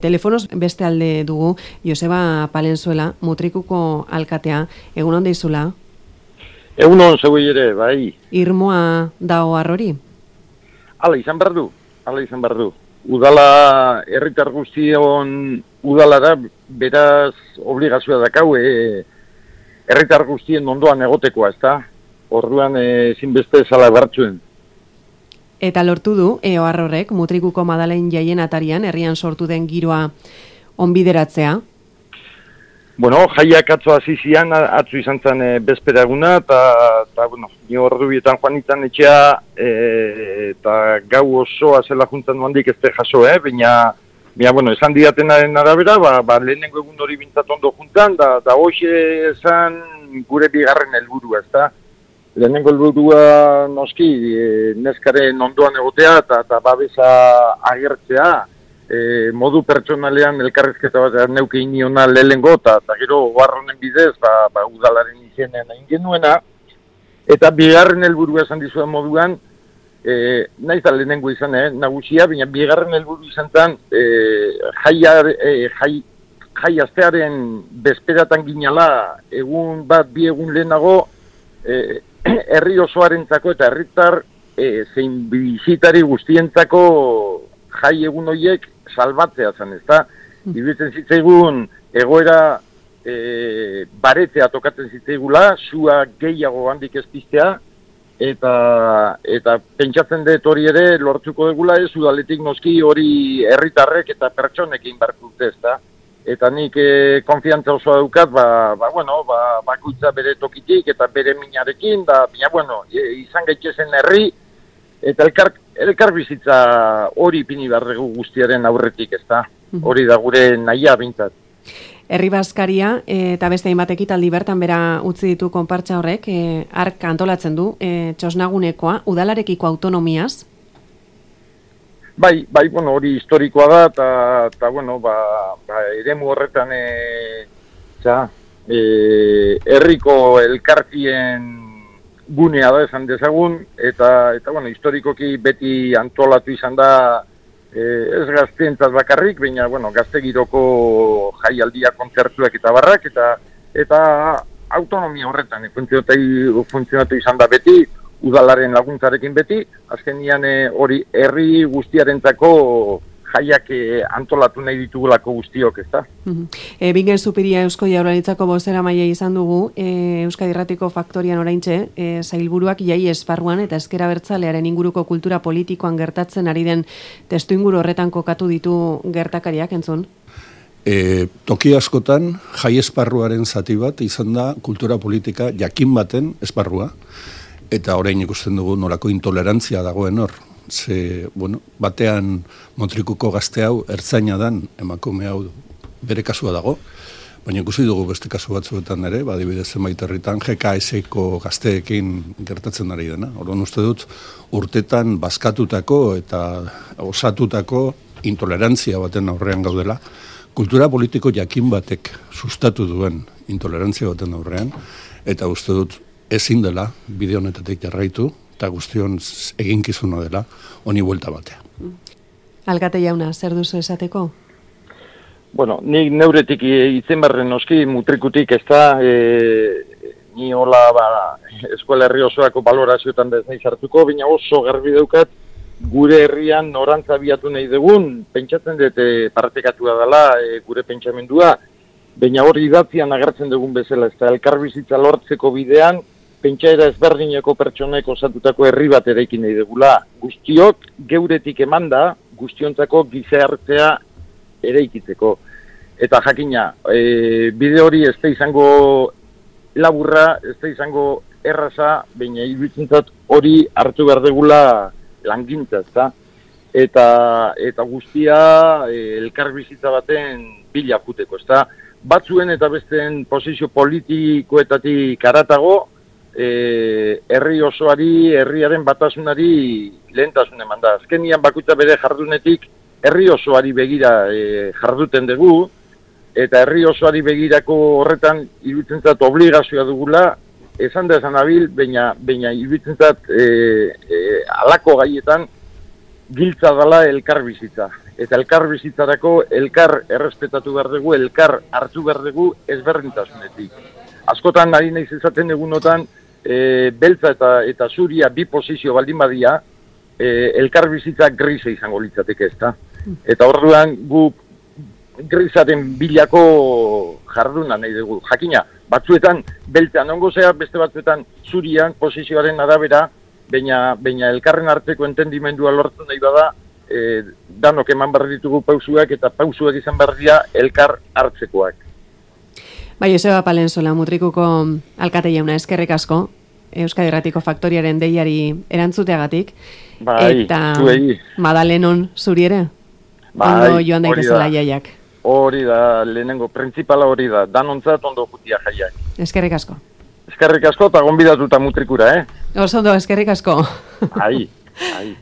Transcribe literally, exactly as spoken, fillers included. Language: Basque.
Telefonoz beste alde dugu, Joseba Palenzuela, Mutrikuko alkatea, egun on deizula? Egun on zeu ere, bai. Irmoa dago arrori? Hala izan behar du, hala izan behar du. Udala, herritar guztion udala da, beraz obligazioa dakau, e, herritar guztien ondoan egotekoa, ezta? Orduan ezin beste zala bertzuen. Eta lortu du, eo arrorek, Mutrikuko Madalen jaien atarian, herrian sortu den giroa onbideratzea? Bueno, jaiak atzo hasi zian, atzo izan zen e, bezperaguna, eta, bueno, ni ordu bietan joan itan etxea, eta e, gau osoa zela juntan duandik ez te jaso, eh? Baina, baina, bueno, esan diatenaren arabera, ba, ba, lehenengo egun hori bintzat ondo juntan, da, da hoxe esan gure bigarren helburua, ezta? Lehenengo helburua noski e, neskaren ondoan egotea eta, eta babesa agertzea, e, modu pertsonalean elkarrizketa bat neuke iniona lehenengo eta, eta gero barronen bidez ba, ba, udalaren izenean egin genuena. Eta bigarren helburua esan dizudan moduan, e, naiz da lehenengo izan, eh, nagusia, baina bigarren helburu izan zen e, jaia, e, jai, jai astearen bezperatan ginala egun bat, bi egun lehenago, e, herri osoarentzako eta herritar e, zein bizitari guztientzako jai egun horiek salbatzea zen, ezta? Iruditzen zitzaigun egoera e, baretzea tokatzen zitzaigula, sua gehiago handik ez piztea, eta, eta pentsatzen dut hori ere lortuko degula ez, udaletik noski hori herritarrek eta pertsonekin barko dute, ezta? Eta nik e, konfiantza osoa daukat, ba, ba, bueno, ba, bakoitza bere tokitik eta bere minarekin, da, bina, bueno, e, izan gaitzezen herri, eta elkar, elkar bizitza hori pini barregu guztiaren aurretik, ez da? Hori da gure nahia bintzat. Herri Baskaria e, eta beste hainbat ekitaldi bertan bera utzi ditu konpartsa horrek, e, hark antolatzen du, e, txosnagunekoa, udalarekiko autonomiaz? Bai, bai, bueno, hori historikoa da, eta, eta bueno, ba, ba, eremu horretan, e, txa, e, herriko elkartien gunea da esan dezagun, eta, eta bueno, historikoki beti antolatu izan da, e, ez gazteentzat bakarrik, baina, bueno, gazte giroko jaialdia kontzertuak eta barrak, eta, eta autonomia horretan, e, funtzionatu, funtzionatu izan da beti, udalaren laguntzarekin beti, azkenian hori e, herri guztiarentzako jaiak e, antolatu nahi ditugulako guztiok, ezta? Uh-huh. E, Bingen Zupiria Eusko Jaurlaritzako bozera maila izan dugu, e, Euskadi Irratiko Faktorian oraintxe, e, sailburuak jai esparruan eta ezker abertzalearen inguruko kultura politikoan gertatzen ari den testuinguru horretan kokatu ditu gertakariak, entzun? E, toki askotan jai esparruaren zati bat izan da kultura politika jakin baten esparrua. Eta orain ikusten dugu nolako intolerantzia dagoen hor. Ze, bueno, batean Mutrikuko gazte hau ertzaina dan, emakume hau bere kasua dago, baina ikusi dugu beste kasu batzuetan ere, badibidez zenbait herritan G K S-ko gazteekin gertatzen ari dena. Orduan uste dut urtetan bazkatutako eta osatutako intolerantzia baten aurrean gaudela, kultura politiko jakin batek sustatu duen intolerantzia baten aurrean, eta uste dut ezin dela, bide honetatik jarraitu, eta guztion eginkizuna dela, honi buelta batea. Alkate jauna, zer duzu esateko? Bueno, nik neuretik itzen barren noski, Mutrikutik ez da, e, ni hola, ba, eskola herri osoako balorazioetan bez nahi sartuko, baina oso garbi daukat, gure herrian norantza biatu nahi dugun, pentsatzen dut e, partekatua dela, e, gure pentsamendua, baina hori idatzian agertzen dugun bezala, ez da, elkarbizitza lortzeko bidean, pentsaera ezberdineko pertsonek osatutako herri bat eraikin nahi dugula. Guztiok geuretik emanda, guztiontzako gizartea eraikitzeko. Eta jakina, e, bide hori ez da izango laburra, ez da izango erraza, baina iruditzat hori hartu behar dugula langintza, ezta? Eta, eta guztia e, elkarbizitza baten bila juteko, ezta? Batzuen eta besteen posizio politikoetatik haratago, E, herri osoari, herriaren batasunari lehentasun eman da. Azkenian bakoitza bere jardunetik herri osoari begira e, jarduten dugu, eta herri osoari begirako horretan iruditzat obligazioa dugula, esan da esan abil, baina, baina iruditzat e, e, alako gaietan giltza dela elkarbizitza. eta elkar bizitzarako elkar errespetatu behar dugu, elkar hartu behar dugu ezberdintasunetik. Askotan ari naiz izaten egunotan, e, beltza eta, eta zuria bi posizio baldin badia, e, elkar bizitza grisa izango litzateke ezta. Eta orduan gu grisaren bilako jarduna nahi dugu. Jakina, batzuetan beltzean ongo zea, beste batzuetan zurian posizioaren arabera, baina, baina elkarren arteko entendimendua lortu nahi bada, e, danok eman behar ditugu pausuak eta pausuak izan behar dira elkar hartzekoak. Bai, Joseba Palensola, Mutrikuko alkate jauna, eskerrik asko, Euskadi Irratiko Faktoriaren deiari erantzuteagatik, bai, eta zuei. Madalenon zuri ere, bai, ondo joan daitezela jaiak. Hori da, lehenengo, printzipala hori da, danontzat ondo jutia jaiak. Eskerrik asko. Eskerrik asko eta gonbidatuta Mutrikura, eh? Oso ondo, eskerrik asko. Ai, ai.